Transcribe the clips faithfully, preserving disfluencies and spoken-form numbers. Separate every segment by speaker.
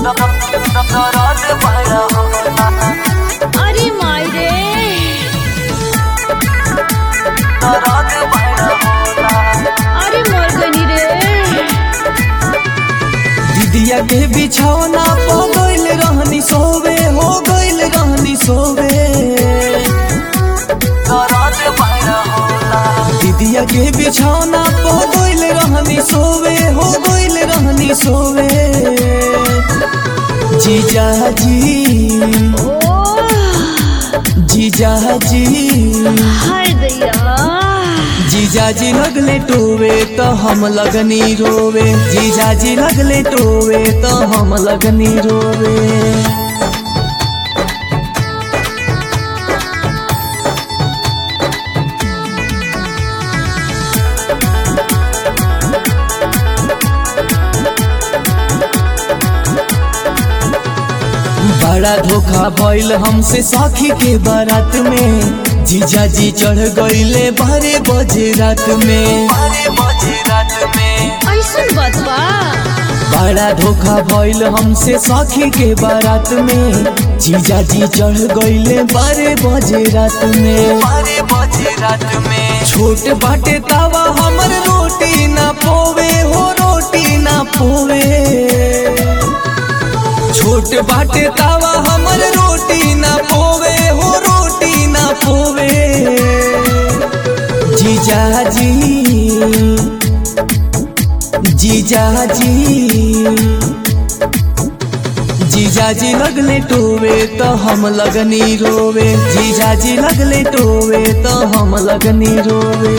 Speaker 1: अरे मायरे अरे मर गई रे।
Speaker 2: दीदिया के बिछौना पो गइल रहनी सोवे, हो गइल रहनी सोवे। दीदिया के बिछौना पो गइल रहनी सोवे, हो गइल रहनी सोवे। जीजा जी जीजा जी
Speaker 1: हाय दैया।
Speaker 2: जीजा जी लगले टोवे तो हम लगनी रोवे, जीजा जी लगले टोवे तो हम लगनी रोवे। बड़ा धोखा भइल हमसे साखी के बारात में, जीजा जी चढ़ गइले बारह बजे रात में, बारह बजे रात में।
Speaker 1: ऐसन बात बा।
Speaker 2: बड़ा धोखा भइल हमसे साखी के बारात में, जीजा जी चढ़ गइले बारह बजे रात में, बारह बजे रात में। छोट बाटे तावा हमर रोटी ना पोवे, हो रोटी ना पोवे। छोट बाटे तावा हमर रोटी ना पोवे, हो रोटी ना पोवे। जीजा जी जीजा जी जीजा जी लगले टोवे तो हम लगनी रोवे, जीजा जी लगले टोवे तो हम लगनी रोवे।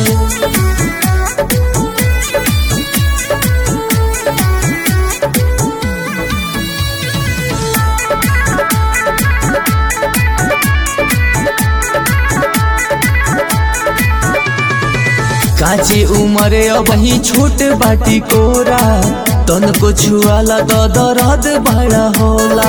Speaker 2: काची उमरे अब ही छोट बाटी कोरा, तन को छुआला तो दर्द बड़ा होला।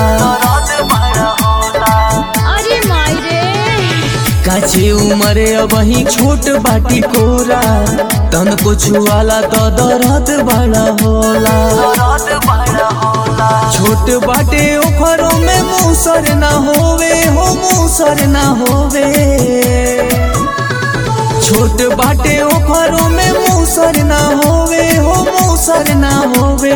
Speaker 1: अरे मायरे
Speaker 2: काची उमरे अब ही छोट बाटी कोरा, तन को छुआला तो दर्द बड़ा होला। छोट बाटे ओखरों में मूसर ना होवे, हो मूसर ना होवे। छोट बाटे ओखरों में मूसर ना होवे, हो मूसर ना होवे।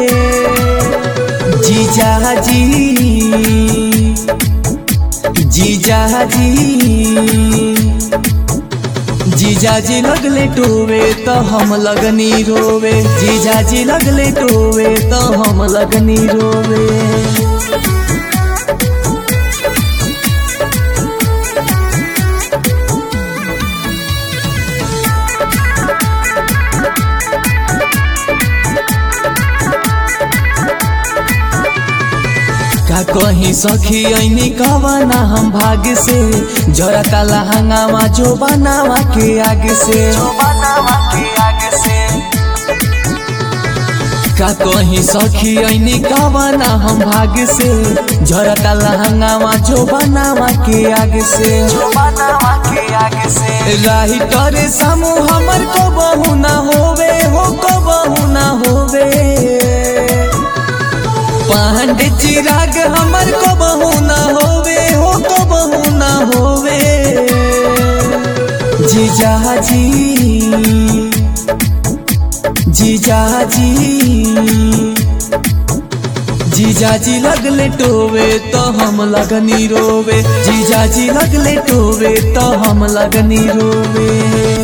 Speaker 2: जीजा जी जीजा जी जीजा जी लगले टोवे तो हम लगनी रोवे, जीजा जी लगले टोवे तो हम लगनी रोवे। का कहीं सखी ऐनी कवना हम भाग से, जरा ताला हंगामा जो बनावा के आगे से, जो बनावा के आगे से। का कहीं सखी ऐनी कवना हम भाग से, जरा ताला हंगामा जो बनावा के आगे से, जो बनावा के आगे से। राही करे सामू हमर को बहु ना होवे, हो को बहु ना होवे। पांडे चिराग हमर को बहु ना होवे, हो को बहु ना होवे। जीजा जी जीजा जी जीजा जी लगले टोवे तो हम लगनी रोवे, जीजा जी लगले टोवे तो हम लगनी रोवे।